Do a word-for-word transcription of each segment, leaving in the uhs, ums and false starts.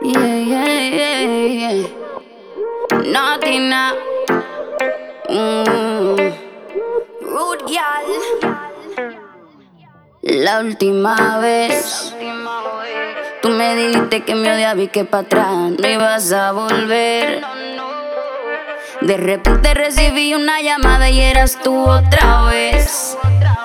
Yeah, yeah, yeah, yeah. Nothing now. Mm. Rude girl. La última vez tú me dijiste que me odiabas y que para atrás no ibas a volver. De repente recibí una llamada y eras tú otra vez.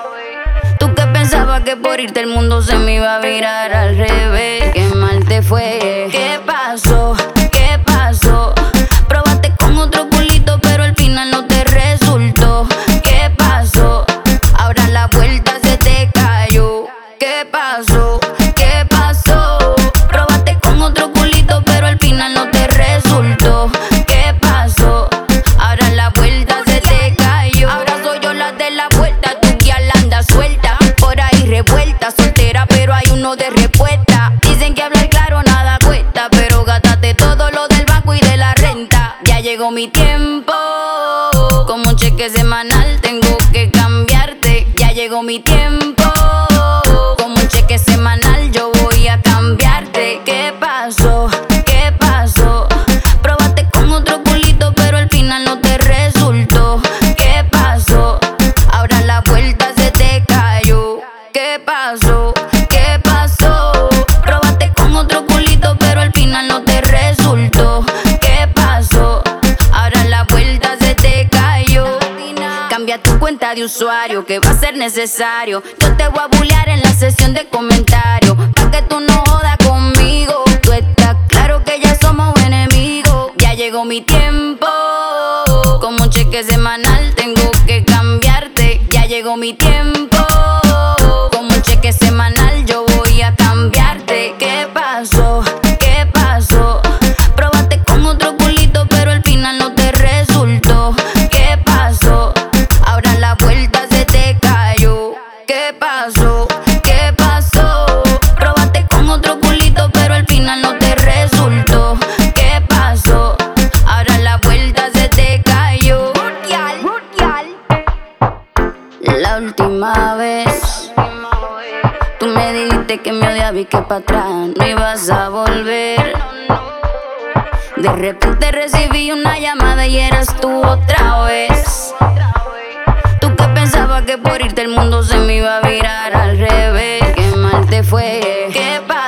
Tú que pensabas que por irte el mundo se me iba a virar al revés. Qué mal te fue. ¿Qué pasó? ¿Qué pasó? Probaste con otro culito pero al final no te resultó. ¿Qué pasó? Ahora la vuelta se te cayó. ¿Qué pasó? ¿Qué pasó? Probaste con otro culito pero al final no te resultó. ¿Qué pasó? Ahora la vuelta se te cayó. Ahora soy yo la de la vuelta. Tu guía la anda suelta, por ahí revuelta, soltera pero hay uno de respuesta. Dicen que hablar claro nada cuesta, pero gátate todo lo del banco y de la renta. Ya llegó mi tiempo, como un cheque semanal tengo que cambiarte. Ya llegó mi tiempo, como un cheque semanal yo voy a cambiarte. ¿Qué pasó? ¿Qué pasó? Probaste con otro culito pero al final no te resultó. ¿Qué pasó? Ahora la vuelta se te cayó. ¿Qué pasó? ¿Qué pasó? Probaste con otro culito pero al final no te resultó. ¿Qué pasó? Ahora la vuelta se te cayó. Cambia tu cuenta de usuario que va a ser necesario. Yo te voy a bullear en la sesión de comentarios pa' que tú no jodas conmigo. Tú estás claro que ya somos enemigos. Ya llegó mi tiempo, como un cheque semanal tengo que cambiarte. Ya llegó mi tiempo, como un cheque semanal yo voy a cambiarte. ¿Qué pasó? ¿Qué pasó? Probaste con otro culito pero al final no te resultó. ¿Qué pasó? Ahora la vuelta se te cayó. ¿Qué pasó? ¿Qué pasó? Probaste con otro culito pero al final no te resultó. ¿Qué pasó? Ahora la vuelta se te cayó. La última vez tú me dijiste que me odiabas y que para atrás no ibas a volver. De repente recibí una llamada y eras tú otra vez. Tú que pensabas que por irte el mundo se me iba a virar al revés. Qué mal te fue. ¿Qué pasó?